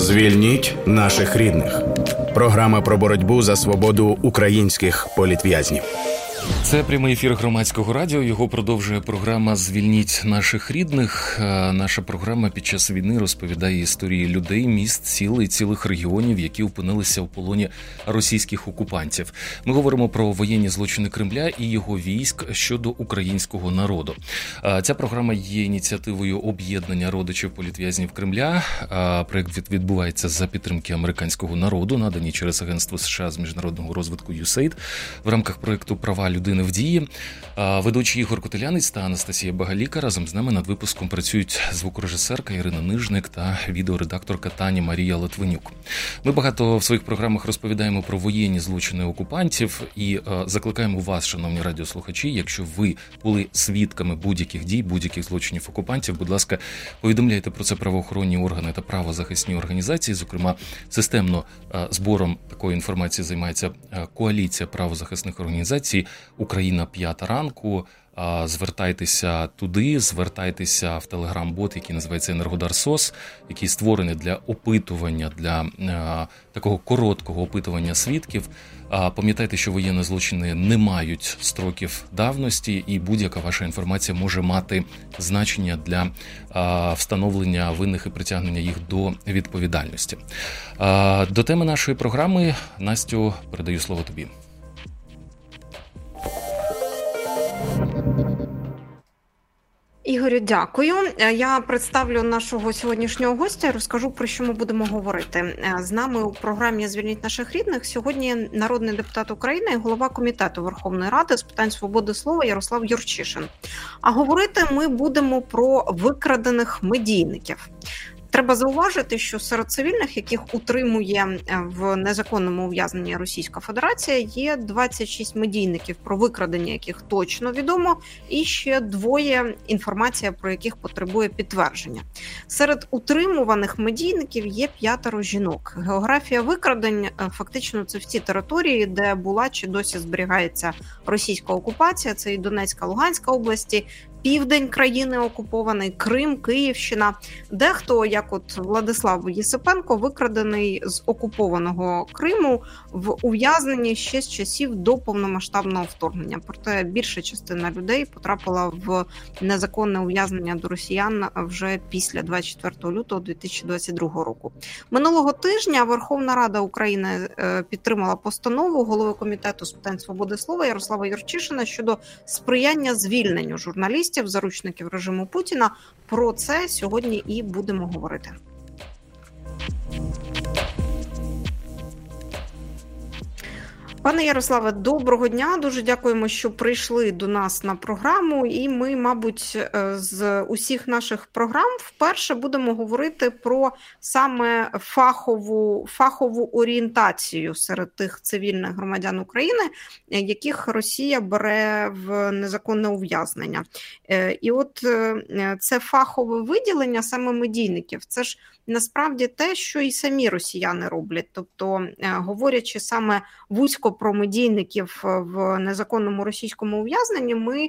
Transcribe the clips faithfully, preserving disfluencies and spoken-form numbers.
Звільніть наших рідних. Програма про боротьбу за свободу українських політв'язнів. Це прямий ефір Громадського радіо. Його продовжує програма «Звільніть наших рідних». Наша програма під час війни розповідає історії людей, міст, сіл і цілих регіонів, які опинилися в полоні російських окупантів. Ми говоримо про воєнні злочини Кремля і його військ щодо українського народу. Ця програма є ініціативою об'єднання родичів політв'язнів Кремля. Проєкт відбувається за підтримки американського народу, надані через Агентство США з міжнародного розвитку ю ес ей ай ді в рамках проєкту «Права людини в дії». Ведучий Ігор Котелянець та Анастасія Багаліка. Разом з нами над випуском працюють звукорежисерка Ірина Нижник та відеоредакторка Таня Марія Литвинюк. Ми багато в своїх програмах розповідаємо про воєнні злочини окупантів і закликаємо вас, шановні радіослухачі, якщо ви були свідками будь-яких дій, будь-яких злочинів окупантів, будь ласка, повідомляйте про це правоохоронні органи та правозахисні організації. Зокрема, системно збором такої інформації займається коаліція правозахисних організацій «Україна п'ята ранку». Звертайтеся туди, звертайтеся в телеграм-бот, який називається «Енергодар СОС», який створений для опитування, для е, такого короткого опитування свідків. А пам'ятайте, що воєнні злочини не мають строків давності, і будь-яка ваша інформація може мати значення для е, встановлення винних і притягнення їх до відповідальності. Е, до теми нашої програми, Настю, передаю слово тобі. Ігорю, дякую. Я представлю нашого сьогоднішнього гостя і розкажу, про що ми будемо говорити. З нами у програмі «Звільніть наших рідних» сьогодні народний депутат України і голова Комітету Верховної Ради з питань свободи слова Ярослав Юрчишин. А говорити ми будемо про викрадених медійників. Треба зауважити, що серед цивільних, яких утримує в незаконному ув'язненні Російська Федерація, є двадцять шість медійників, про викрадення яких точно відомо, і ще двоє, інформація про яких потребує підтвердження. Серед утримуваних медійників є п'ятеро жінок. Географія викрадень фактично це в ті території, де була чи досі зберігається російська окупація, це і Донецька, Луганська області, південь країни окупований, Крим, Київщина. Дехто, як от Владислав Єсипенко, викрадений з окупованого Криму в ув'язненні ще з часів до повномасштабного вторгнення. Проте більша частина людей потрапила в незаконне ув'язнення до росіян вже після двадцять четвертого лютого дві тисячі двадцять другого року. Минулого тижня Верховна Рада України підтримала постанову голови Комітету з питань свободи слова Ярослава Юрчишина щодо сприяння звільненню журналістів, заручників режиму Путіна. Про це сьогодні і будемо говорити. Пане Ярославе, доброго дня. Дуже дякуємо, що прийшли до нас на програму. І ми, мабуть, з усіх наших програм вперше будемо говорити про саме фахову, фахову орієнтацію серед тих цивільних громадян України, яких Росія бере в незаконне ув'язнення. І от це фахове виділення саме медійників, це ж насправді те, що і самі росіяни роблять. Тобто, говорячи саме вузько про медійників в незаконному російському ув'язненні, ми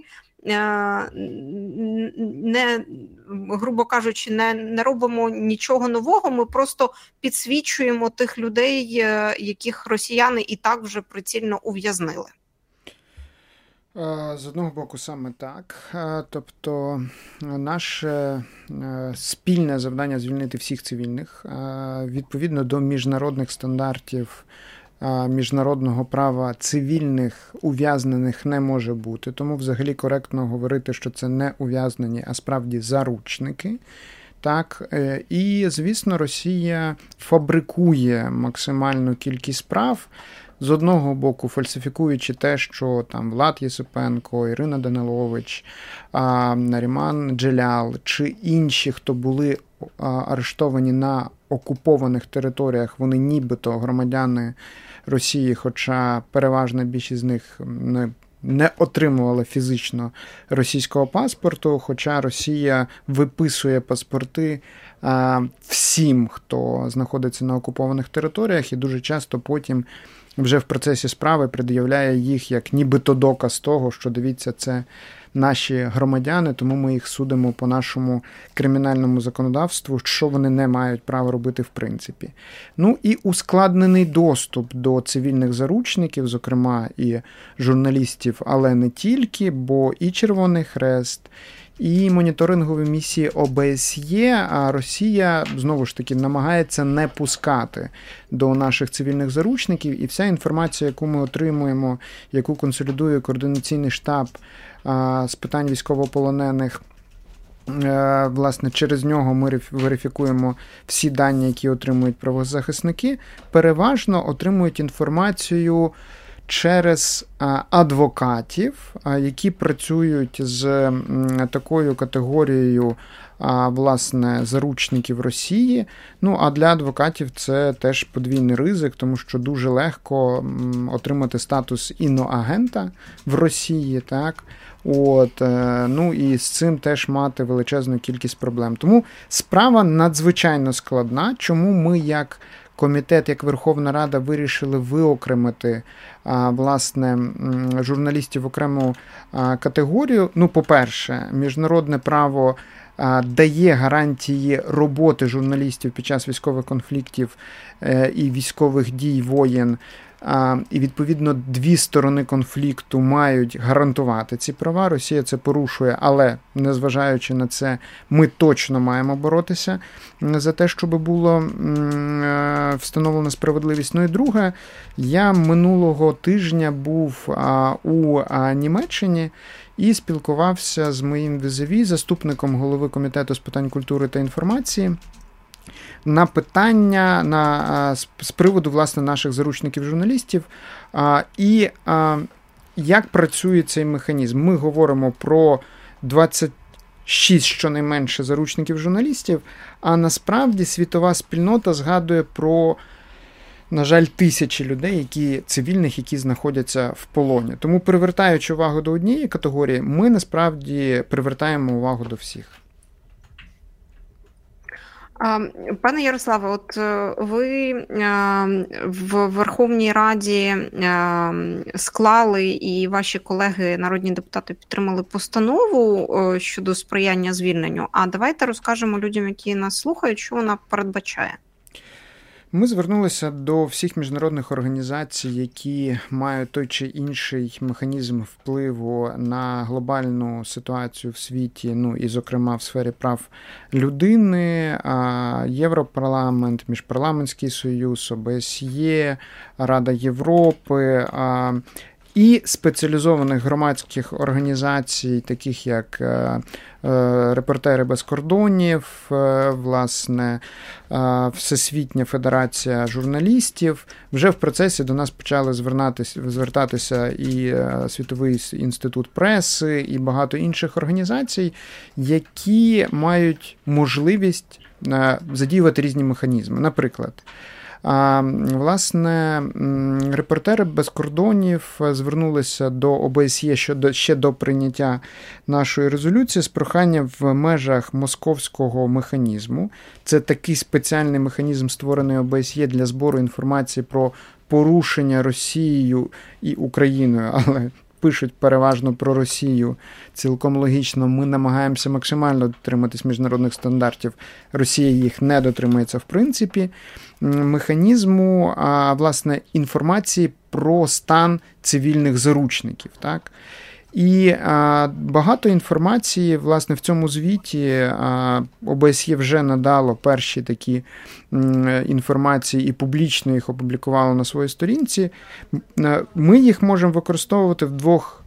не, грубо кажучи, не, не робимо нічого нового, ми просто підсвічуємо тих людей, яких росіяни і так вже прицільно ув'язнили. З одного боку, саме так. Тобто, наше спільне завдання звільнити всіх цивільних відповідно до міжнародних стандартів міжнародного права цивільних ув'язнених не може бути. Тому взагалі коректно говорити, що це не ув'язнені, а справді заручники. Так, і, звісно, Росія фабрикує максимальну кількість справ, з одного боку фальсифікуючи те, що там Влад Єсипенко, Ірина Данилович, Наріман Джелял чи інші, хто були арештовані на окупованих територіях, вони нібито громадяни Росії, хоча переважна більшість з них не не отримували фізично російського паспорту, хоча Росія виписує паспорти а, всім, хто знаходиться на окупованих територіях, і дуже часто потім вже в процесі справи пред'являє їх як нібито доказ того, що, дивіться, це наші громадяни, тому ми їх судимо по нашому кримінальному законодавству, що вони не мають права робити в принципі. Ну і ускладнений доступ до цивільних заручників, зокрема і журналістів, але не тільки, бо і Червоний Хрест, і моніторингові місії О Б С Є, а Росія, знову ж таки, намагається не пускати до наших цивільних заручників, і вся інформація, яку ми отримуємо, яку консолідує координаційний штаб а, з питань військовополонених, а, власне, через нього ми верифікуємо всі дані, які отримують правозахисники, переважно отримують інформацію через адвокатів, які працюють з такою категорією, власне, заручників Росії. Ну, а для адвокатів це теж подвійний ризик, тому що дуже легко отримати статус іноагента в Росії, так? От, ну і з цим теж мати величезну кількість проблем. Тому справа надзвичайно складна, чому ми як комітет, як Верховна Рада вирішили виокремити, власне, журналістів в окрему категорію. Ну, по-перше, міжнародне право дає гарантії роботи журналістів під час військових конфліктів і військових дій, воєн. І, відповідно, дві сторони конфлікту мають гарантувати ці права. Росія це порушує, але, незважаючи на це, ми точно маємо боротися за те, щоб було встановлена справедливість. Ну і друге, я минулого тижня був у Німеччині і спілкувався з моїм візаві, заступником голови Комітету з питань культури та інформації, на питання на, з приводу, власне, наших заручників-журналістів і як працює цей механізм. Ми говоримо про двадцять шість, щонайменше, заручників-журналістів, а насправді світова спільнота згадує про, на жаль, тисячі людей, які, цивільних, які знаходяться в полоні. Тому, привертаючи увагу до однієї категорії, ми насправді привертаємо увагу до всіх. Пане Ярославе, от ви в Верховній Раді склали, і ваші колеги, народні депутати, підтримали постанову щодо сприяння звільненню. А давайте розкажемо людям, які нас слухають, що вона передбачає. Ми звернулися до всіх міжнародних організацій, які мають той чи інший механізм впливу на глобальну ситуацію в світі, ну і, зокрема, в сфері прав людини, Європарламент, Міжпарламентський союз, О Б С Є, Рада Європи, і спеціалізованих громадських організацій, таких як Репортери без кордонів, власне, Всесвітня федерація журналістів. Вже в процесі до нас почали звертатися і Світовий інститут преси, і багато інших організацій, які мають можливість задіювати різні механізми. Наприклад, А, власне, Репортери без кордонів звернулися до О Б С Є щодо, ще до прийняття нашої резолюції з проханням в межах московського механізму. Це такий спеціальний механізм, створений О Б С Є для збору інформації про порушення Росією і Україною, але пишуть переважно про Росію. Цілком логічно, ми намагаємося максимально дотриматись міжнародних стандартів. Росія їх не дотримується в принципі. Механізму, а, власне, інформації про стан цивільних заручників. Так? І а, багато інформації, власне, в цьому звіті а, О Б С Є вже надало перші такі м, інформації і публічно їх опублікувало на своїй сторінці. Ми їх можемо використовувати в двох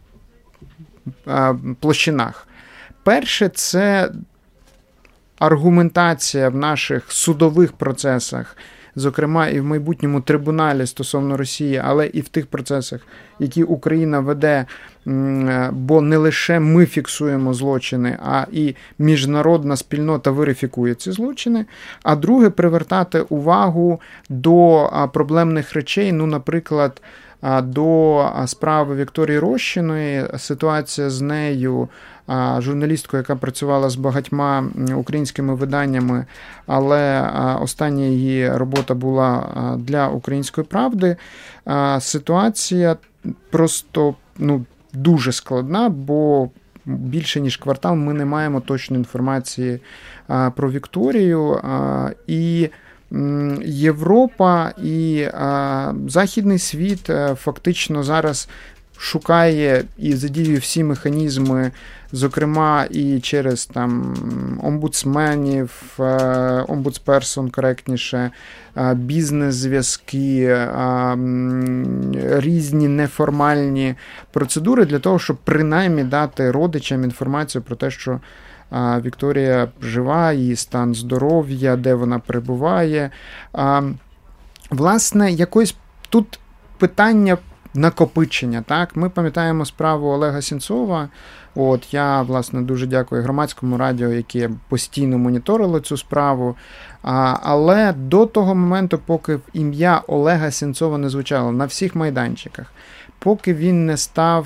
а, площинах. Перше – це аргументація в наших судових процесах, зокрема і в майбутньому трибуналі стосовно Росії, але і в тих процесах, які Україна веде, бо не лише ми фіксуємо злочини, а і міжнародна спільнота верифікує ці злочини. А друге – привертати увагу до проблемних речей, ну, наприклад, до справи Вікторії Рощиної, ситуація з нею, журналісткою, яка працювала з багатьма українськими виданнями, але остання її робота була для «Української правди». Ситуація просто, ну, дуже складна, бо більше ніж квартал ми не маємо точної інформації а, про Вікторію. А, і м, Європа і а, Західний світ а, фактично зараз шукає і задіює всі механізми, зокрема і через там омбудсменів, омбудсперсон, коректніше, бізнес-зв'язки, різні неформальні процедури для того, щоб принаймні дати родичам інформацію про те, що Вікторія жива, її стан здоров'я, де вона перебуває. Власне, якось тут питання накопичення, так? Ми пам'ятаємо справу Олега Сенцова. От, я, власне, дуже дякую Громадському радіо, яке постійно моніторило цю справу. А, але до того моменту, поки ім'я Олега Сенцова не звучало на всіх майданчиках, поки він не став,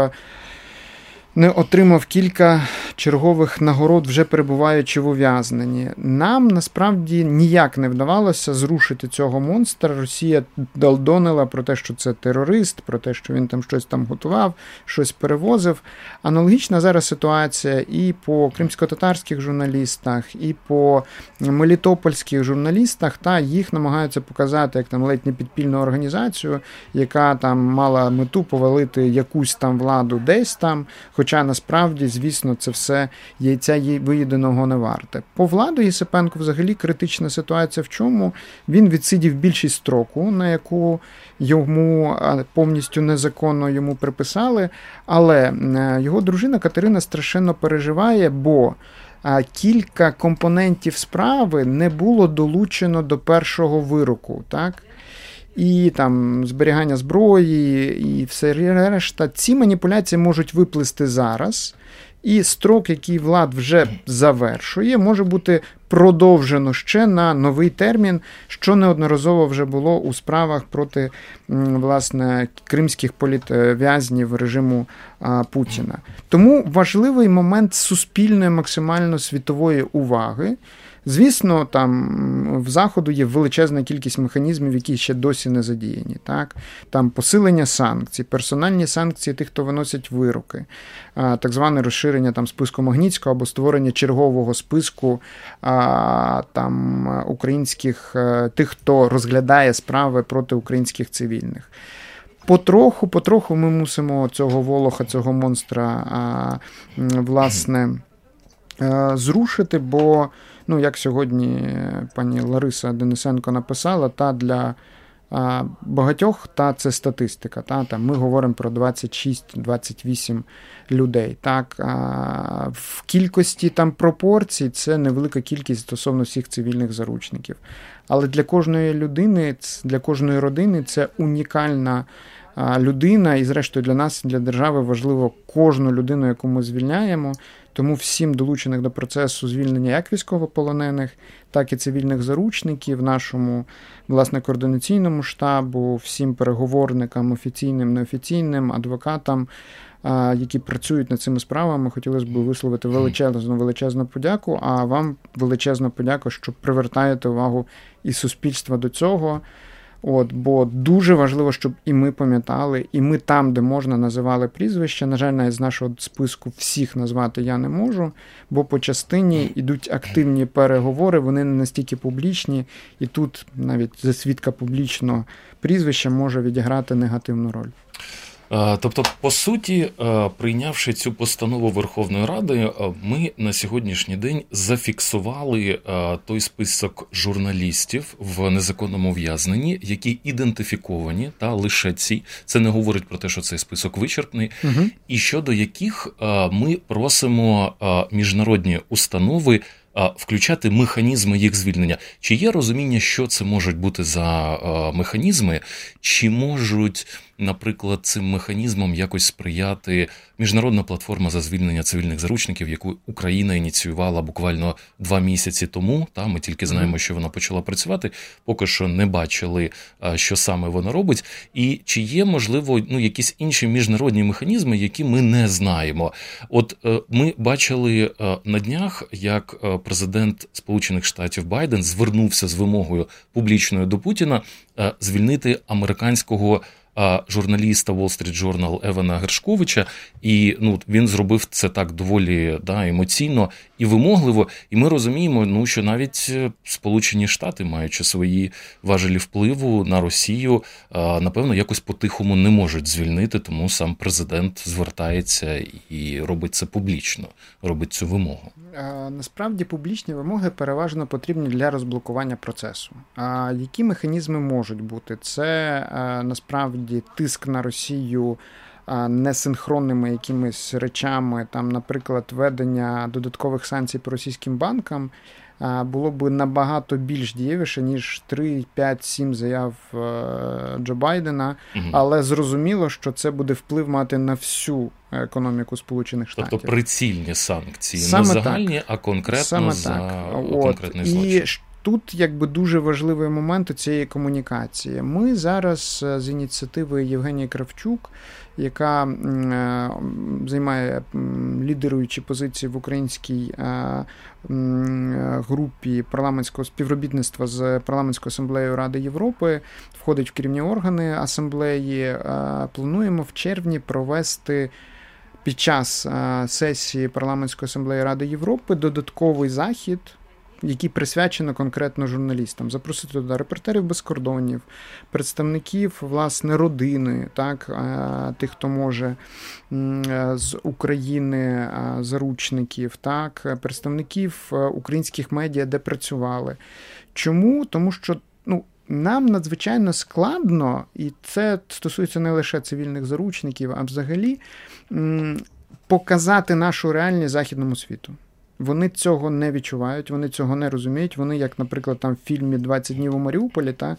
не отримав кілька чергових нагород, вже перебуваючи в ув'язненні, нам насправді ніяк не вдавалося зрушити цього монстра. Росія долдонила про те, що це терорист, про те, що він там щось там готував, щось перевозив. Аналогічна зараз ситуація і по кримсько-татарських журналістах, і по мелітопольських журналістах, та їх намагаються показати як там ледь не підпільну організацію, яка там мала мету повалити якусь там владу десь там, хоча насправді, звісно, це все яйця їй виїденого не варте. По Владу Єсипенку взагалі критична ситуація в чому? Він відсидів більшість строку, на яку йому повністю незаконно йому приписали, але його дружина Катерина страшенно переживає, бо кілька компонентів справи не було долучено до першого вироку, так? І там зберігання зброї, і все решта. Ці маніпуляції можуть виплисти зараз, і строк, який Влад вже завершує, може бути продовжено ще на новий термін, що неодноразово вже було у справах проти, власне, кримських політв'язнів режиму Путіна. Тому важливий момент суспільної максимально світової уваги. Звісно, там в Заходу є величезна кількість механізмів, які ще досі не задіяні. Так? Там посилення санкцій, персональні санкції тих, хто виносять вироки, так зване розширення там, списку Магнітського або створення чергового списку там, українських, тих, хто розглядає справи проти українських цивільних. Потроху, потроху ми мусимо цього волоха, цього монстра, власне, зрушити, бо ну, як сьогодні пані Лариса Денисенко написала, та для а, багатьох та це статистика. Та, там, ми говоримо про двадцять шість - двадцять вісім людей. Так, а, в кількості там пропорцій це невелика кількість стосовно всіх цивільних заручників. Але для кожної людини, для кожної родини це унікальна людина, і зрештою для нас, для держави важливо кожну людину, яку ми звільняємо. Тому всім долучених до процесу звільнення як військовополонених, так і цивільних заручників, нашому, власне, координаційному штабу, всім переговорникам, офіційним, неофіційним, адвокатам, які працюють над цими справами, хотілося б висловити величезну, величезну подяку, а вам величезна подяка, що привертаєте увагу і суспільства до цього. От, бо дуже важливо, щоб і ми пам'ятали, і ми там, де можна, називали прізвища. На жаль, навіть з нашого списку всіх назвати я не можу, бо по частині йдуть активні переговори, вони не настільки публічні, і тут навіть засвідка публічного прізвища може відіграти негативну роль. Тобто, по суті, прийнявши цю постанову Верховної Ради, ми на сьогоднішній день зафіксували той список журналістів в незаконному ув'язненні, які ідентифіковані, та лише ці, це не говорить про те, що цей список вичерпний, угу. і щодо яких ми просимо міжнародні установи включати механізми їх звільнення. Чи є розуміння, що це можуть бути за механізми, чи можуть, наприклад, цим механізмом якось сприяти міжнародна платформа за звільнення цивільних заручників, яку Україна ініціювала буквально два місяці тому, та ми тільки знаємо, що вона почала працювати, поки що не бачили, що саме вона робить, і чи є, можливо, ну, якісь інші міжнародні механізми, які ми не знаємо. От ми бачили на днях, як президент Сполучених Штатів Байден звернувся з вимогою публічною до Путіна звільнити американського журналіста Wall Street Journal Евана Гершковича, і ну, він зробив це так доволі да, емоційно і вимогливо, і ми розуміємо, ну, що навіть Сполучені Штати, маючи свої важелі впливу на Росію, напевно, якось по-тихому не можуть звільнити, тому сам президент звертається і робить це публічно, робить цю вимогу. Насправді публічні вимоги переважно потрібні для розблокування процесу. А які механізми можуть бути? Це насправді тиск на Росію несинхронними якимись речами, там, наприклад, введення додаткових санкцій по російським банкам було б набагато більш дієвіше, ніж три, п'ять, сім заяв Джо Байдена, угу. Але зрозуміло, що це буде вплив мати на всю економіку Сполучених Штатів. Тобто прицільні санкції, Саме не загальні, так. а конкретно Саме за так. конкретний От. злочин. І тут якби дуже важливий момент цієї комунікації. Ми зараз з ініціативи Євгенії Кравчук, яка е, займає лідируючі позиції в українській е, групі парламентського співробітництва з Парламентською асамблеєю Ради Європи, входить в керівні органи асамблеї, е, плануємо в червні провести під час е, сесії Парламентської асамблеї Ради Європи додатковий захід, які присвячено конкретно журналістам. Запросити туди репортерів без кордонів, представників, власне, родини, так, тих, хто може, з України, заручників, так, представників українських медіа, де працювали. Чому? Тому що, ну, нам надзвичайно складно, і це стосується не лише цивільних заручників, а взагалі показати нашу реальність західному світу. Вони цього не відчувають, вони цього не розуміють. Вони, як, наприклад, там в фільмі «двадцять днів у Маріуполі», та,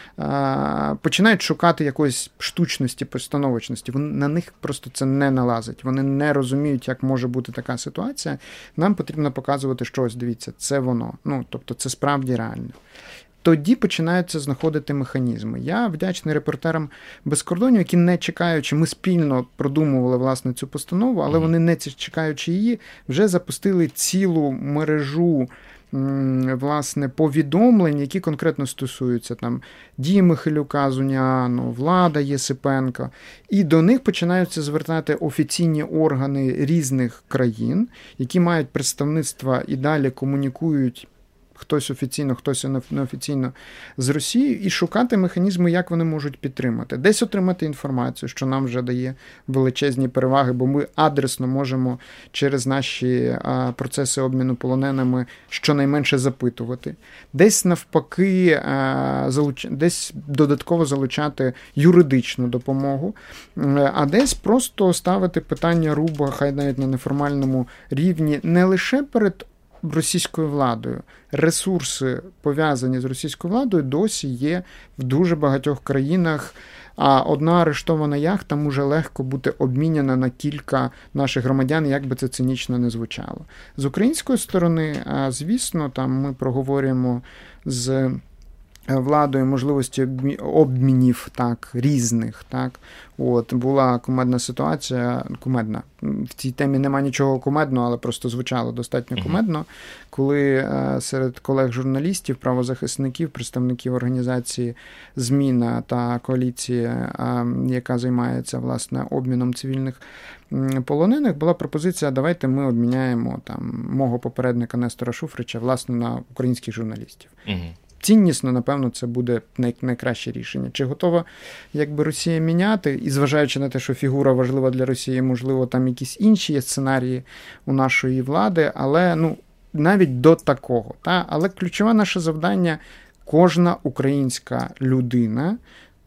а, починають шукати якоїсь штучності, постановочності. Вони, на них просто це не налазить. Вони не розуміють, як може бути така ситуація. Нам потрібно показувати, що ось, дивіться, це воно. Ну, тобто це справді реально. Тоді починаються знаходити механізми. Я вдячний репортерам без кордонів, які, не чекаючи, ми спільно продумували, власне, цю постанову, але вони, не чекаючи її, вже запустили цілу мережу, власне, повідомлень, які конкретно стосуються там Дії Михайлюка з Уніану, Влада Єсипенка. І до них починаються звертати офіційні органи різних країн, які мають представництва і далі комунікують хтось офіційно, хтось неофіційно з Росією, і шукати механізми, як вони можуть підтримати. Десь отримати інформацію, що нам вже дає величезні переваги, бо ми адресно можемо через наші а, процеси обміну полоненими щонайменше запитувати. Десь навпаки, а, залуч... десь додатково залучати юридичну допомогу, а десь просто ставити питання руба, хай навіть на неформальному рівні, не лише перед російською владою. Ресурси, пов'язані з російською владою, досі є в дуже багатьох країнах, а одна арештована яхта може легко бути обміняна на кілька наших громадян, як би це цинічно не звучало. З української сторони, звісно, там ми проговорюємо з владою можливості обмінів, так, різних, так. От, була кумедна ситуація, кумедна, в цій темі нема нічого кумедного, але просто звучало достатньо кумедно, коли е, серед колег-журналістів, правозахисників, представників організації «Зміна» та коаліції, е, яка займається, власне, обміном цивільних полонених, була пропозиція: давайте ми обміняємо там мого попередника Нестора Шуфрича, власне, на українських журналістів. Угу. Ціннісно, напевно, це буде най- найкраще рішення. Чи готова, якби, Росія міняти? І зважаючи на те, що фігура важлива для Росії, можливо, там якісь інші є сценарії у нашої влади, але, ну, навіть до такого. Та? Але ключове наше завдання – кожна українська людина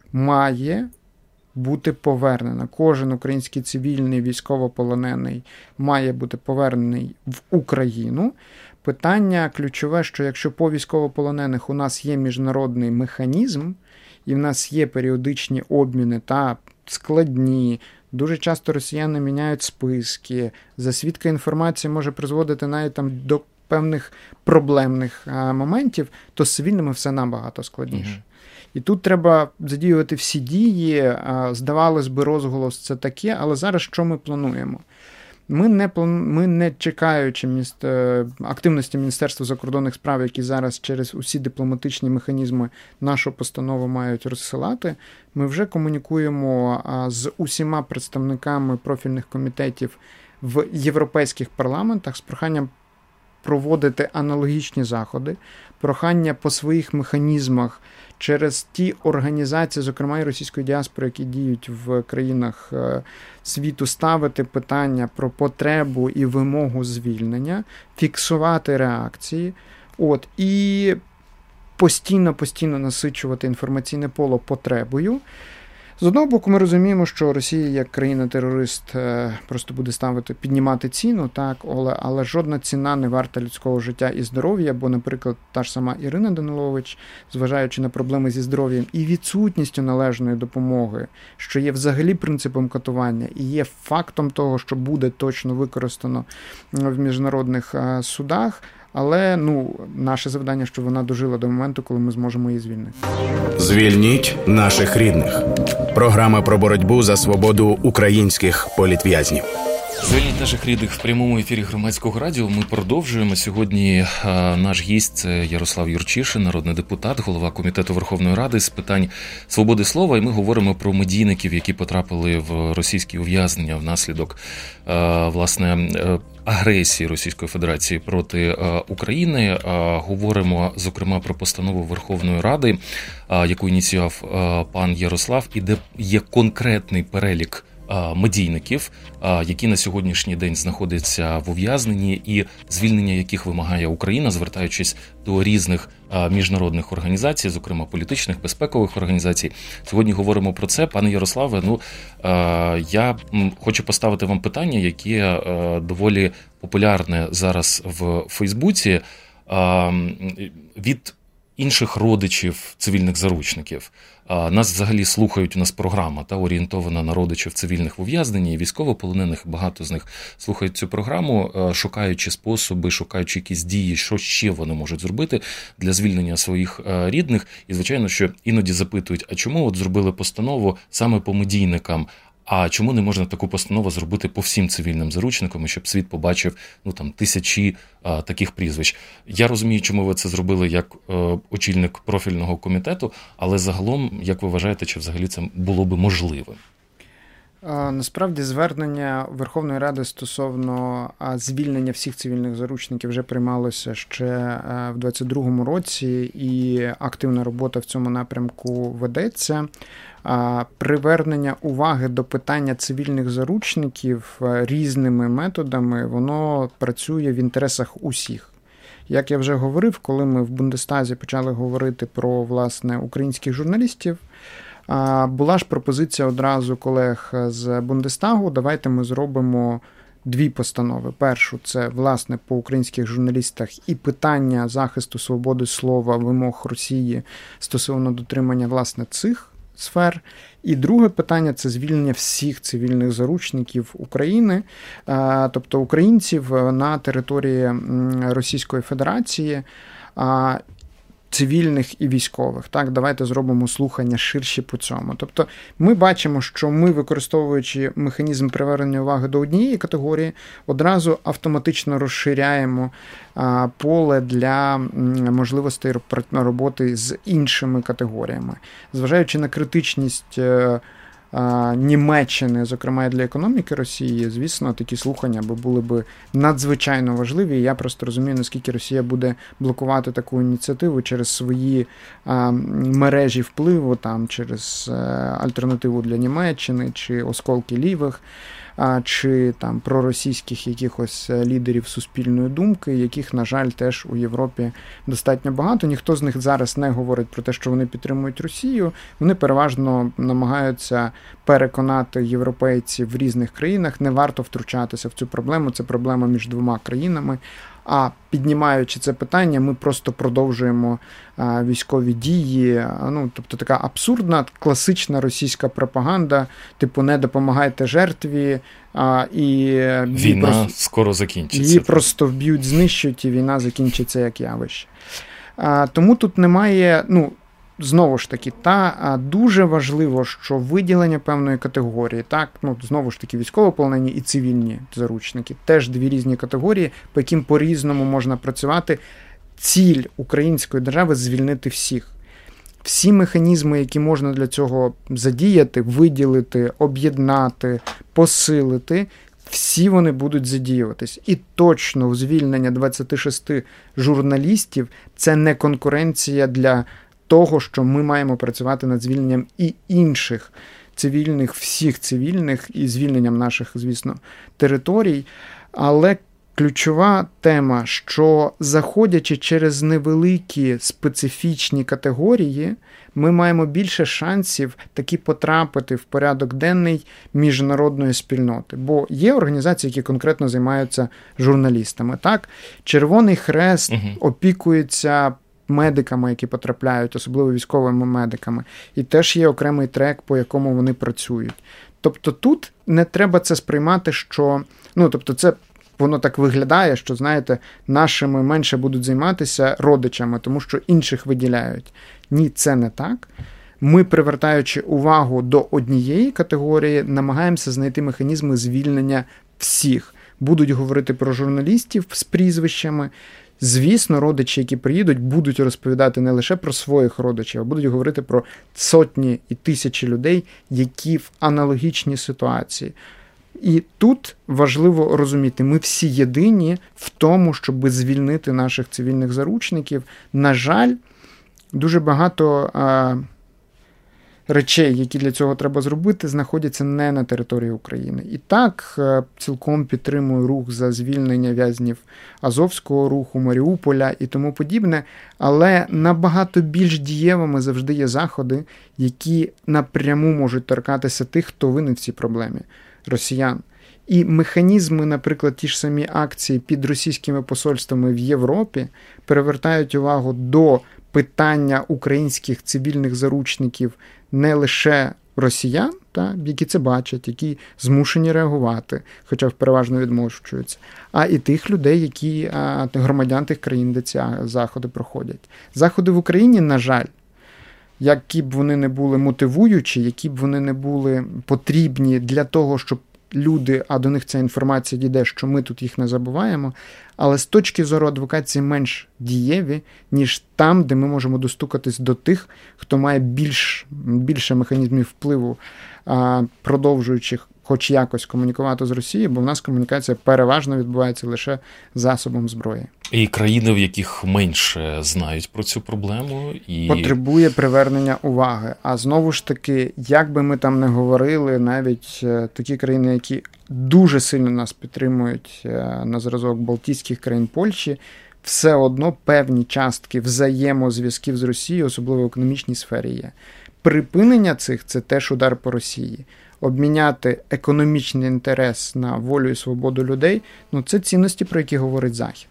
має бути повернена. Кожен український цивільний військовополонений має бути повернений в Україну. Питання ключове, що якщо по військовополонених у нас є міжнародний механізм, і в нас є періодичні обміни та складні, дуже часто росіяни міняють списки, засвідка інформації може призводити навіть там до певних проблемних а, моментів, то з цивільними все набагато складніше. Mm-hmm. І тут треба задіювати всі дії, а, здавалось би, розголос це таке, але зараз що ми плануємо? Ми не ми не чекаючи міністр... активності Міністерства закордонних справ, які зараз через усі дипломатичні механізми нашу постанову мають розсилати, ми вже комунікуємо з усіма представниками профільних комітетів в європейських парламентах з проханням проводити аналогічні заходи, прохання по своїх механізмах через ті організації, зокрема і російської діаспори, які діють в країнах світу, ставити питання про потребу і вимогу звільнення, фіксувати реакції, от, і постійно-постійно насичувати інформаційне поле потребою. З одного боку, ми розуміємо, що Росія як країна-терорист просто буде ставити, піднімати ціну, так, але, але жодна ціна не варта людського життя і здоров'я, бо, наприклад, та ж сама Ірина Данилович, зважаючи на проблеми зі здоров'ям і відсутністю належної допомоги, що є взагалі принципом катування і є фактом того, що буде точно використано в міжнародних судах, але, ну, наше завдання, щоб вона дожила до моменту, коли ми зможемо її звільнити. Звільніть наших рідних. Програма про боротьбу за свободу українських політв'язнів. Звільніть наших рідних в прямому ефірі Громадського радіо. Ми продовжуємо. Сьогодні а, наш гість – це Ярослав Юрчишин, народний депутат, голова Комітету Верховної Ради з питань свободи слова. І ми говоримо про медійників, які потрапили в російські ув'язнення внаслідок, а, власне, агресії Російської Федерації проти а, України. А, говоримо, зокрема, про постанову Верховної Ради, а, яку ініціював а, пан Ярослав, і де є конкретний перелік медійників, які на сьогоднішній день знаходяться в ув'язненні і звільнення яких вимагає Україна, звертаючись до різних міжнародних організацій, зокрема політичних, безпекових організацій. Сьогодні говоримо про це. Пане Ярославе, ну, я хочу поставити вам питання, яке доволі популярне зараз в Фейсбуці від інших родичів цивільних заручників. Нас взагалі слухають, у нас програма та орієнтована на родичів цивільних в ув'язненні і військовополонених. Багато з них слухають цю програму, шукаючи способи, шукаючи якісь дії, що ще вони можуть зробити для звільнення своїх рідних. І, звичайно, що іноді запитують, а чому от зробили постанову саме по медійникам? А чому не можна таку постанову зробити по всім цивільним заручникам, щоб світ побачив, ну, там, тисячі а, таких прізвищ? Я розумію, чому ви це зробили як е, очільник профільного комітету, але загалом, як ви вважаєте, чи взагалі це було би можливо? Насправді, звернення Верховної Ради стосовно звільнення всіх цивільних заручників вже приймалося ще в двадцять другому році, і активна робота в цьому напрямку ведеться. Привернення уваги до питання цивільних заручників різними методами, воно працює в інтересах усіх. Як я вже говорив, коли ми в Бундестазі почали говорити про, власне, українських журналістів, була ж пропозиція одразу колег з Бундестагу, давайте ми зробимо дві постанови. Першу – це, власне, по українських журналістах і питання захисту свободи слова, вимог Росії стосовно дотримання, власне, цих сфер. І друге питання – це звільнення всіх цивільних заручників України, тобто українців на території Російської Федерації, цивільних і військових. Так, давайте зробимо слухання ширші по цьому. Тобто ми бачимо, що ми, використовуючи механізм привернення уваги до однієї категорії, одразу автоматично розширяємо а, поле для можливостей роботи з іншими категоріями. Зважаючи на критичність Німеччини, зокрема і для економіки Росії, звісно, такі слухання були б надзвичайно важливі. І я просто розумію, наскільки Росія буде блокувати таку ініціативу через свої а, мережі впливу, там, через а, альтернативу для Німеччини, чи осколки лівих, а, чи там проросійських якихось лідерів суспільної думки, яких, на жаль, теж у Європі достатньо багато. Ніхто з них зараз не говорить про те, що вони підтримують Росію. Вони переважно намагаються переконати європейців в різних країнах, не варто втручатися в цю проблему, це проблема між двома країнами. А піднімаючи це питання, ми просто продовжуємо а, військові дії. Ну, тобто така абсурдна, класична російська пропаганда, типу не допомагайте жертві, а, і війна просто, скоро закінчиться. Її просто вб'ють, знищують, і війна закінчиться як явище. А, тому тут немає, ну, знову ж таки, та дуже важливо, що виділення певної категорії, так, ну, знову ж таки, військовополонені і цивільні заручники, теж дві різні категорії, по яким по-різному можна працювати. Ціль української держави – звільнити всіх. Всі механізми, які можна для цього задіяти, виділити, об'єднати, посилити, всі вони будуть задіюватись. І точно звільнення двадцяти шести журналістів – це не конкуренція для того, що ми маємо працювати над звільненням і інших цивільних, всіх цивільних, і звільненням наших, звісно, територій. Але ключова тема, що заходячи через невеликі специфічні категорії, ми маємо більше шансів таки потрапити в порядок денний міжнародної спільноти. Бо є організації, які конкретно займаються журналістами. Так? Червоний Хрест угу. опікується медиками, які потрапляють, особливо військовими медиками. І теж є окремий трек, по якому вони працюють. Тобто тут не треба це сприймати, що... Ну, тобто це воно так виглядає, що, знаєте, нашими менше будуть займатися родичами, тому що інших виділяють. Ні, це не так. Ми, привертаючи увагу до однієї категорії, намагаємося знайти механізми звільнення всіх. Будуть говорити про журналістів з прізвищами. Звісно, родичі, які приїдуть, будуть розповідати не лише про своїх родичів, а будуть говорити про сотні і тисячі людей, які в аналогічній ситуації. І тут важливо розуміти, ми всі єдині в тому, щоб звільнити наших цивільних заручників. На жаль, дуже багато а, речей, які для цього треба зробити, знаходяться не на території України. І так, а, цілком підтримую рух за звільнення в'язнів Азовського руху, Маріуполя і тому подібне, але набагато більш дієвими завжди є заходи, які напряму можуть торкатися тих, хто винен в цій проблемі. Росіян. І механізми, наприклад, ті ж самі акції під російськими посольствами в Європі привертають увагу до питання українських цивільних заручників не лише росіян, та, які це бачать, які змушені реагувати, хоча переважно відмовчуються, а і тих людей, які а, громадян тих країн, де ці заходи проходять. Заходи в Україні, на жаль, які б вони не були мотивуючі, які б вони не були потрібні для того, щоб люди, а до них ця інформація дійде, що ми тут їх не забуваємо, але з точки зору адвокації менш дієві, ніж там, де ми можемо достукатись до тих, хто має більш, більше механізмів впливу, продовжуючих хоч якось комунікувати з Росією, бо в нас комунікація переважно відбувається лише засобом зброї. І країни, в яких менше знають про цю проблему. І... Потребує привернення уваги. А знову ж таки, як би ми там не говорили, навіть такі країни, які дуже сильно нас підтримують на зразок Балтійських країн, Польщі, все одно певні частки взаємозв'язків з Росією, особливо в економічній сфері є. Припинення цих – це теж удар по Росії. Обміняти економічний інтерес на волю і свободу людей – ну це цінності, про які говорить Захід.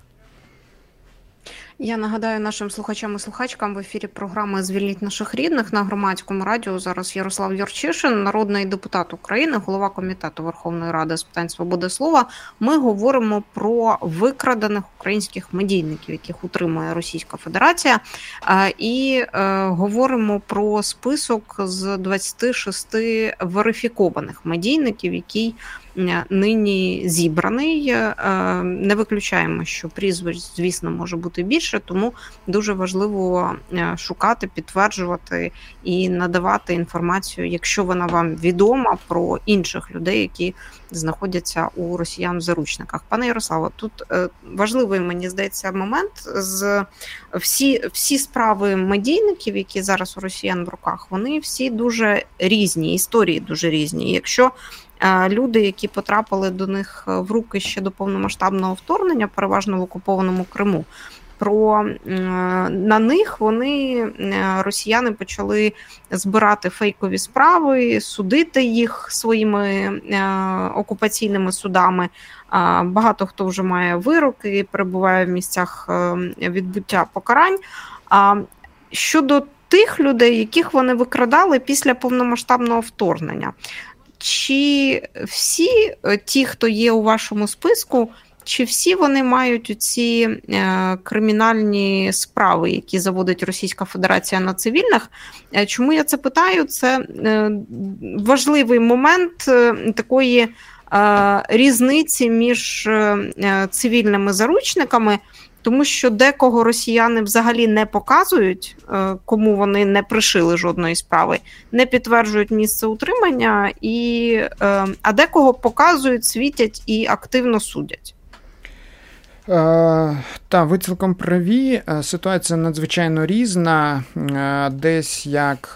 Я нагадаю нашим слухачам і слухачкам, в ефірі програми «Звільніть наших рідних» на Громадському радіо. Зараз Ярослав Юрчишин, народний депутат України, голова Комітету Верховної Ради з питань свободи слова. Ми говоримо про викрадених українських медійників, яких утримує Російська Федерація. І говоримо про список з двадцяти шести верифікованих медійників, який нині зібраний. Не виключаємо, що прізвищ, звісно, може бути більше, тому дуже важливо шукати, підтверджувати і надавати інформацію, якщо вона вам відома, про інших людей, які знаходяться у росіян в заручниках. Пане Ярославе, тут важливий, мені здається, момент. З всі, всі справи медійників, які зараз у росіян в руках, вони всі дуже різні, історії дуже різні. Якщо люди, які потрапили до них в руки ще до повномасштабного вторгнення, переважно в окупованому Криму, про на них вони, росіяни, почали збирати фейкові справи, судити їх своїми окупаційними судами. Багато хто вже має вироки, перебуває в місцях відбуття покарань. Щодо тих людей, яких вони викрадали після повномасштабного вторгнення, чи всі ті, хто є у вашому списку, чи всі вони мають ці кримінальні справи, які заводить Російська Федерація на цивільних? Чому я це питаю? Це важливий момент такої різниці між цивільними заручниками, тому що декого росіяни взагалі не показують, кому вони не пришили жодної справи, не підтверджують місце утримання, і, а декого показують, світять і активно судять. Та, ви цілком праві. Ситуація надзвичайно різна. Десь як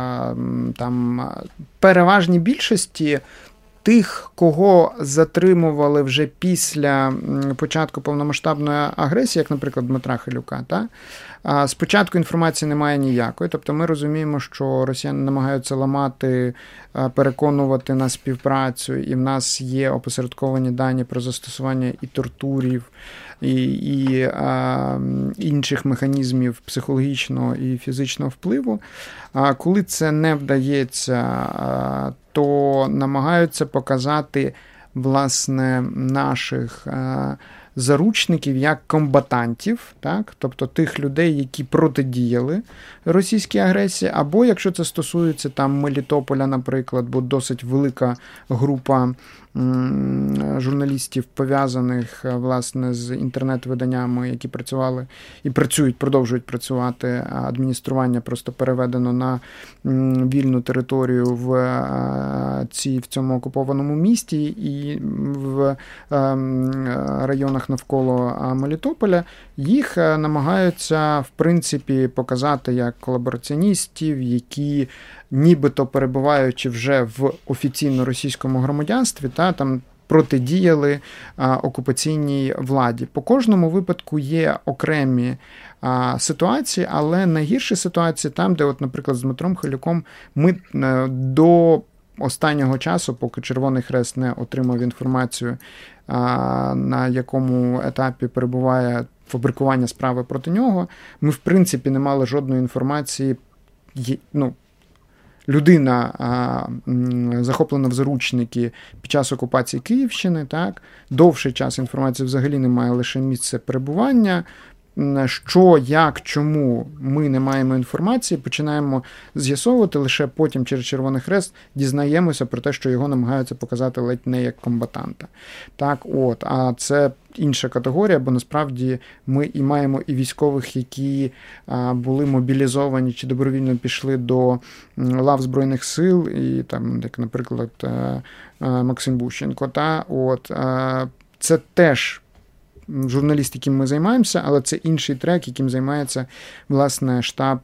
там переважній більшості тих, кого затримували вже після початку повномасштабної агресії, як, наприклад, Дмитра Хилюка, та? Спочатку інформації немає ніякої, тобто ми розуміємо, що росіяни намагаються ламати, переконувати на співпрацю, і в нас є опосередковані дані про застосування і тортурів, і, і а, інших механізмів психологічного і фізичного впливу. А коли це не вдається, то намагаються показати, власне, наших заручників як комбатантів, так? Тобто тих людей, які протидіяли російській агресії, або якщо це стосується там Мелітополя, наприклад, бо досить велика група журналістів, пов'язаних, власне, з інтернет-виданнями, які працювали і працюють, продовжують працювати, адміністрування просто переведено на вільну територію в, ці, в цьому окупованому місті і в районах навколо Мелітополя, їх намагаються, в принципі, показати як колабораціоністів, які нібито перебуваючи вже в офіційно російському громадянстві, та там протидіяли а, окупаційній владі. По кожному випадку є окремі а, ситуації, але найгірші ситуації там, де, от, наприклад, з Дмитром Хилюком ми а, до останнього часу, поки Червоний Хрест не отримав інформацію, а, на якому етапі перебуває фабрикування справи проти нього, ми, в принципі, не мали жодної інформації, ну, людина а, захоплена в заручники під час окупації Київщини, так, довший час інформації взагалі немає, лише місце перебування. Що, як, чому ми не маємо інформації, починаємо з'ясовувати, лише потім через Червоний Хрест дізнаємося про те, що його намагаються показати ледь не як комбатанта. Так, от, а це інша категорія, бо насправді ми і маємо і військових, які а, були мобілізовані чи добровільно пішли до лав Збройних сил, і там, як, наприклад, а, а, Максим Бущенко. Та, от, а, це теж журналіст, яким ми займаємося, але це інший трек, яким займається, власне, штаб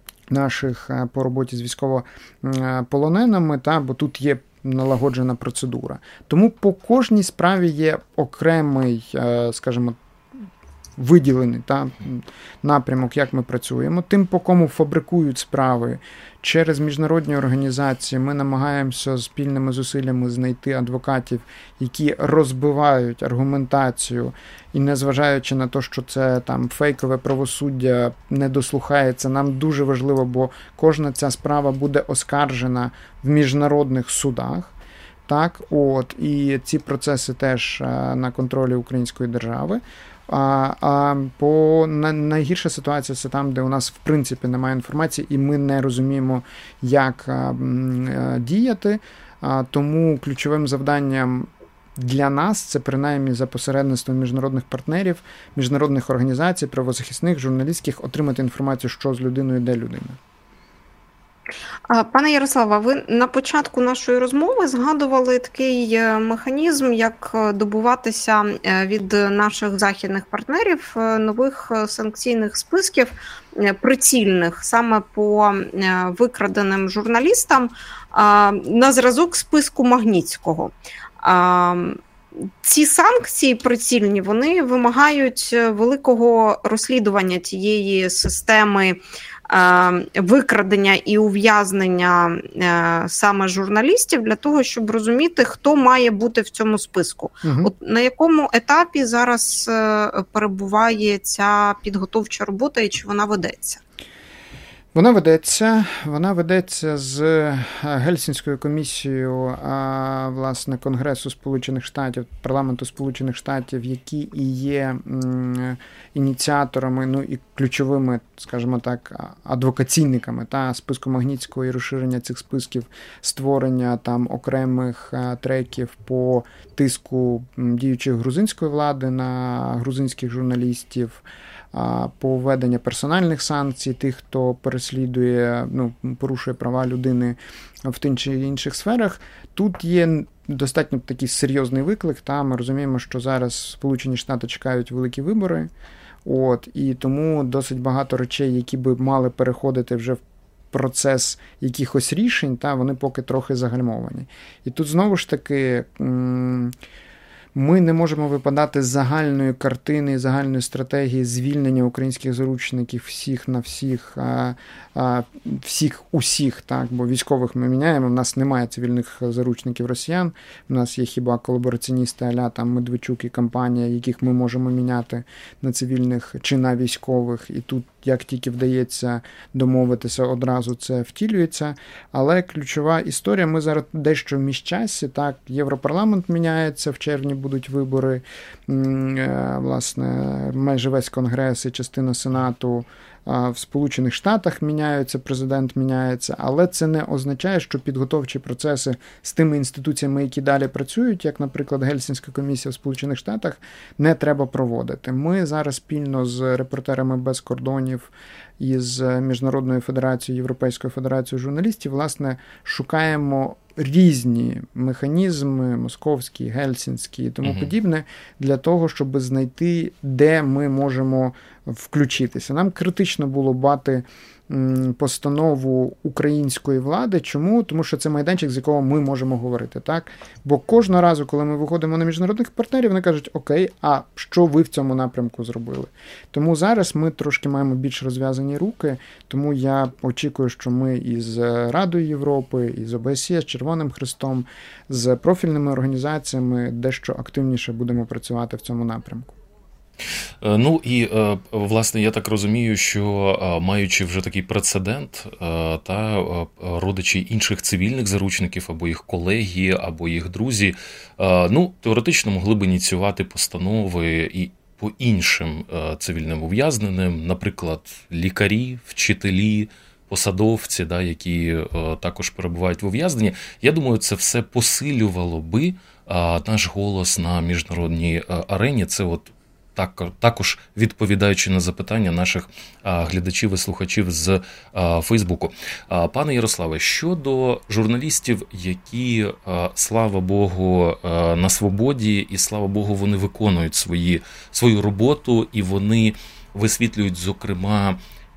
наших по роботі з військовополоненими, та, бо тут є налагоджена процедура. Тому по кожній справі є окремий, скажімо, виділений та, напрямок, як ми працюємо. Тим, по кому фабрикують справи через міжнародні організації, ми намагаємося спільними зусиллями знайти адвокатів, які розбивають аргументацію і, незважаючи на те, що це там фейкове правосуддя не дослухається, нам дуже важливо, бо кожна ця справа буде оскаржена в міжнародних судах. Так, от, і ці процеси теж на контролі української держави. А, а по найгірша ситуація це там, де у нас в принципі немає інформації і ми не розуміємо, як а, діяти. А, тому ключовим завданням для нас це принаймні за посередництвом міжнародних партнерів, міжнародних організацій, правозахисних, журналістських отримати інформацію, що з людиною, де людина. Пане Ярославе, ви на початку нашої розмови згадували такий механізм, як добуватися від наших західних партнерів нових санкційних списків прицільних саме по викраденим журналістам на зразок списку Магнітського. Ці санкції прицільні, вони вимагають великого розслідування тієї системи викрадення і ув'язнення саме журналістів для того, щоб розуміти, хто має бути в цьому списку. Угу. От на якому етапі зараз перебуває ця підготовча робота і чи вона ведеться? Вона ведеться, вона ведеться з Гельсінською комісією, власне, Конгресу Сполучених Штатів, парламенту Сполучених Штатів, які і є ініціаторами, ну і ключовими, скажімо так, адвокаційниками та списку Магнітського і розширення цих списків, створення там окремих треків по тиску діючої грузинської влади на грузинських журналістів, по введення персональних санкцій тих, хто переслідує, ну, порушує права людини в тих чи інших сферах. Тут є достатньо такий серйозний виклик. Та ми розуміємо, що зараз Сполучені Штати чекають великі вибори, от, і тому досить багато речей, які би мали переходити вже в процес якихось рішень, та вони поки трохи загальмовані. І тут знову ж таки ми не можемо випадати з загальної картини, загальної стратегії звільнення українських заручників всіх на всіх, а, а, всіх усіх, так, бо військових ми міняємо, в нас немає цивільних заручників росіян, в нас є хіба колабораціоністи а-ля там Медведчук і компанія, яких ми можемо міняти на цивільних чи на військових, і тут як тільки вдається домовитися, одразу це втілюється. Але ключова історія, ми зараз дещо в міжчасі, так, Європарламент міняється, в червні будуть вибори, власне, майже весь Конгрес і частина Сенату в Сполучених Штатах міняються, президент міняється, але це не означає, що підготовчі процеси з тими інституціями, які далі працюють, як, наприклад, Гельсінська комісія в Сполучених Штатах, не треба проводити. Ми зараз спільно з репортерами без кордонів і з Міжнародною федерацією, Європейською федерацією журналістів, власне, шукаємо різні механізми, московські, гельсінські і тому uh-huh. подібне, для того, щоб знайти, де ми можемо включитися. Нам критично було бати постанову української влади. Чому? Тому що це майданчик, з якого ми можемо говорити, так? Бо кожного разу, коли ми виходимо на міжнародних партнерів, вони кажуть, окей, а що ви в цьому напрямку зробили? Тому зараз ми трошки маємо більш розв'язані руки, тому я очікую, що ми із Радою Європи, із О Б С Є, з Червоним Хрестом, з профільними організаціями дещо активніше будемо працювати в цьому напрямку. Ну і, власне, я так розумію, що маючи вже такий прецедент, та родичі інших цивільних заручників, або їх колеги, або їх друзі, ну, теоретично могли б ініціювати постанови і по іншим цивільним ув'язненим, наприклад, лікарі, вчителі, посадовці, да, які також перебувають в ув'язненні. Я думаю, це все посилювало би наш голос на міжнародній арені. Це от Так, також відповідаючи на запитання наших а, глядачів і слухачів з а, Фейсбуку. А, пане Ярославе, щодо журналістів, які, а, слава Богу, а, на свободі, і, слава Богу, вони виконують свої, свою роботу, і вони висвітлюють, зокрема,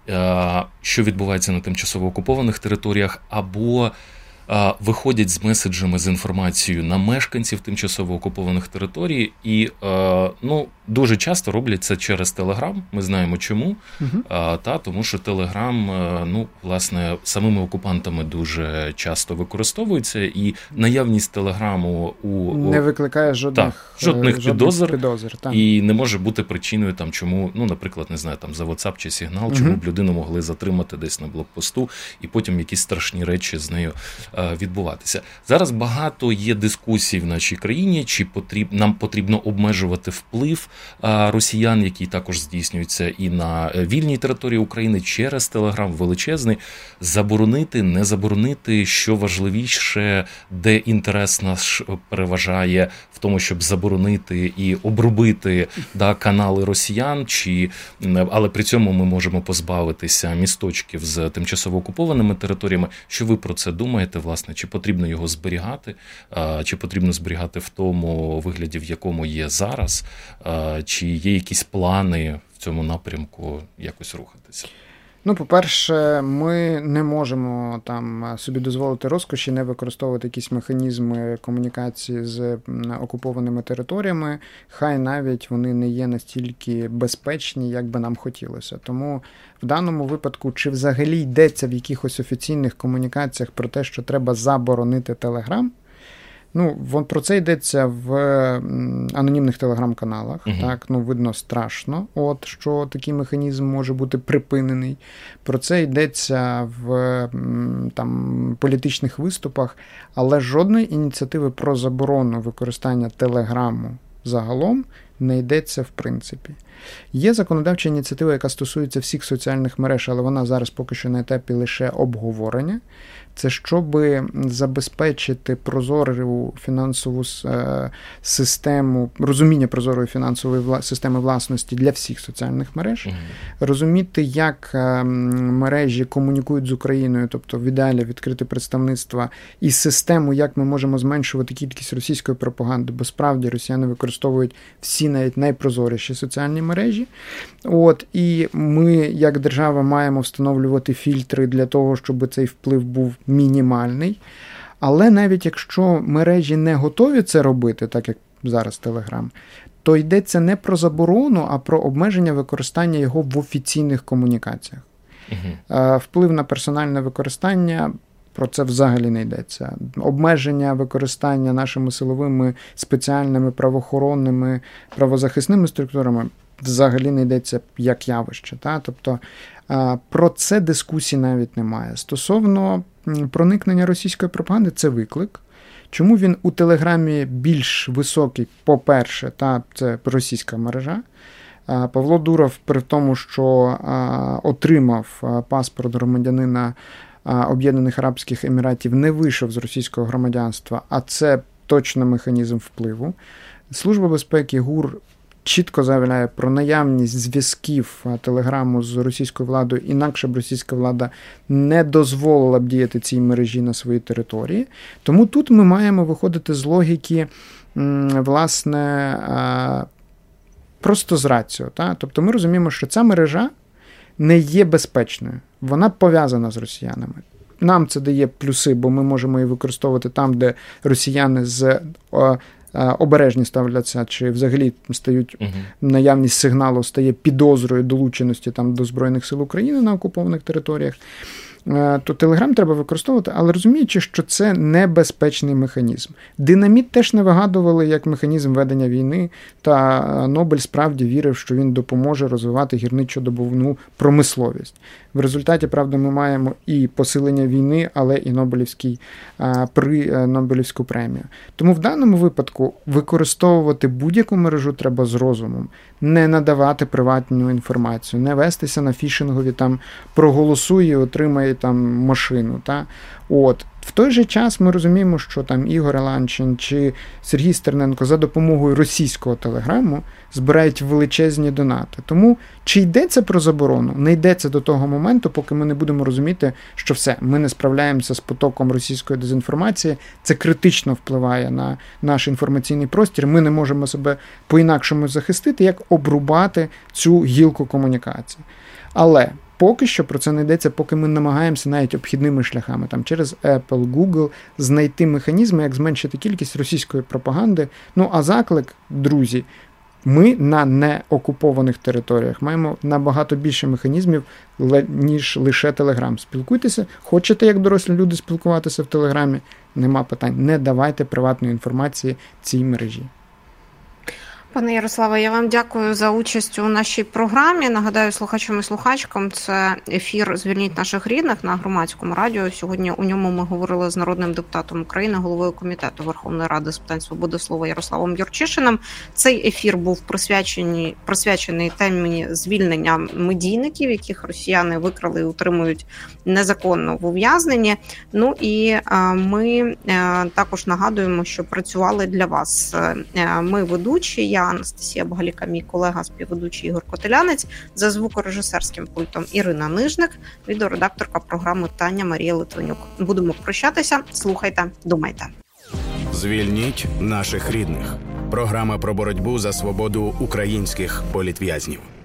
а, що відбувається на тимчасово окупованих територіях, або виходять з меседжами, з інформацією на мешканців тимчасово окупованих територій і, ну, дуже часто роблять це через Телеграм. Ми знаємо чому. Угу. Та, тому що Телеграм, ну, власне, самими окупантами дуже часто використовується, і наявність Телеграму у... Не викликає жодних, та, жодних, жодних підозр, підозр та. І не може бути причиною, там, чому, ну, наприклад, не знаю, там, за WhatsApp чи Сигнал, угу. чому б людину могли затримати десь на блокпосту, і потім якісь страшні речі з нею відбуватися. Зараз багато є дискусій в нашій країні, чи потріб, нам потрібно обмежувати вплив а, росіян, який також здійснюється і на вільній території України через Телеграм величезний, заборонити, не заборонити, що важливіше, де інтерес наш переважає в тому, щоб заборонити і обрубити да, канали росіян, чи, але при цьому ми можемо позбавитися місточків з тимчасово окупованими територіями. Що ви про це думаєте, власне, чи потрібно його зберігати, чи потрібно зберігати в тому вигляді, в якому є зараз, чи є якісь плани в цьому напрямку якось рухатися? Ну, по-перше, ми не можемо там собі дозволити розкоші не використовувати якісь механізми комунікації з окупованими територіями, хай навіть вони не є настільки безпечні, як би нам хотілося. Тому в даному випадку, чи взагалі йдеться в якихось офіційних комунікаціях про те, що треба заборонити Телеграм, Ну, вон про це йдеться в анонімних телеграм-каналах. Uh-huh. Так, ну, видно страшно, от, що такий механізм може бути припинений. Про це йдеться в там, політичних виступах, але жодної ініціативи про заборону використання телеграму загалом не йдеться в принципі. Є законодавча ініціатива, яка стосується всіх соціальних мереж, але вона зараз поки що на етапі лише обговорення. Це щоб забезпечити прозору фінансову систему, розуміння прозорої фінансової системи власності для всіх соціальних мереж, mm-hmm. розуміти, як мережі комунікують з Україною, тобто в ідеалі відкрити представництва, і систему, як ми можемо зменшувати кількість російської пропаганди, бо справді росіяни використовують всі навіть найпрозоріші соціальні мережі. От, і ми, як держава, маємо встановлювати фільтри для того, щоб цей вплив був мінімальний. Але навіть якщо мережі не готові це робити, так як зараз Telegram, то йдеться не про заборону, а про обмеження використання його в офіційних комунікаціях. Uh-huh. Вплив на персональне використання, про це взагалі не йдеться. Обмеження використання нашими силовими, спеціальними, правоохоронними, правозахисними структурами взагалі не йдеться як явище. Та? Тобто про це дискусій навіть немає. Стосовно проникнення російської пропаганди, це виклик. Чому він у Телеграмі більш високий? По-перше, та, це російська мережа. Павло Дуров, при тому, що отримав паспорт громадянина Об'єднаних Арабських Еміратів, не вийшов з російського громадянства, а це точно механізм впливу. Служба безпеки ГУР чітко заявляє про наявність зв'язків Телеграму з російською владою, інакше б російська влада не дозволила б діяти цій мережі на своїй території. Тому тут ми маємо виходити з логіки, власне, просто з раціо. Та? Тобто ми розуміємо, що ця мережа не є безпечною. Вона пов'язана з росіянами. Нам це дає плюси, бо ми можемо її використовувати там, де росіяни з обережні ставляться, чи взагалі стають, uh-huh. наявність сигналу стає підозрою долученості там до Збройних сил України на окупованих територіях, то Телеграм треба використовувати, але розуміючи, що це небезпечний механізм. Динаміт теж не вигадували як механізм ведення війни, та Нобель справді вірив, що він допоможе розвивати гірничо-добувну промисловість. В результаті, правда, ми маємо і посилення війни, але і Нобелівський, при Нобелівську премію. Тому в даному випадку використовувати будь-яку мережу треба з розумом, не надавати приватну інформацію, не вестися на фішингові там проголосуй і отримай там машину. Та? От. В той же час ми розуміємо, що там Ігор Ланчин чи Сергій Стерненко за допомогою російського телеграму збирають величезні донати. Тому чи йдеться про заборону? Не йдеться до того моменту, поки ми не будемо розуміти, що все, ми не справляємося з потоком російської дезінформації, це критично впливає на наш інформаційний простір, ми не можемо себе по-інакшому захистити, як обрубати цю гілку комунікації. Але поки що про це не йдеться, поки ми намагаємося навіть обхідними шляхами, там через Apple, Google, знайти механізми, як зменшити кількість російської пропаганди. Ну, а заклик, друзі, ми на неокупованих територіях маємо набагато більше механізмів, ніж лише Телеграм. Спілкуйтеся, хочете, як дорослі люди, спілкуватися в Телеграмі? Нема питань. Не давайте приватної інформації цій мережі. Пане Ярославе, я вам дякую за участь у нашій програмі. Нагадаю слухачам і слухачкам, це ефір «Звільніть наших рідних» на Громадському радіо. Сьогодні у ньому ми говорили з народним депутатом України, головою Комітету Верховної Ради з питань свободи слова Ярославом Юрчишиним. Цей ефір був присвячений, присвячений темі звільнення медійників, яких росіяни викрали і утримують незаконно в ув'язненні. Ну і ми також нагадуємо, що працювали для вас. Ми ведучі, я Анастасія Богаліка, мій колега, співведучий Ігор Котелянець, за звукорежисерським пультом Ірина Нижник, відеоредакторка програми Таня Марія Литвинюк. Будемо прощатися. Слухайте, думайте. Звільніть наших рідних. Програма про боротьбу за свободу українських політв'язнів.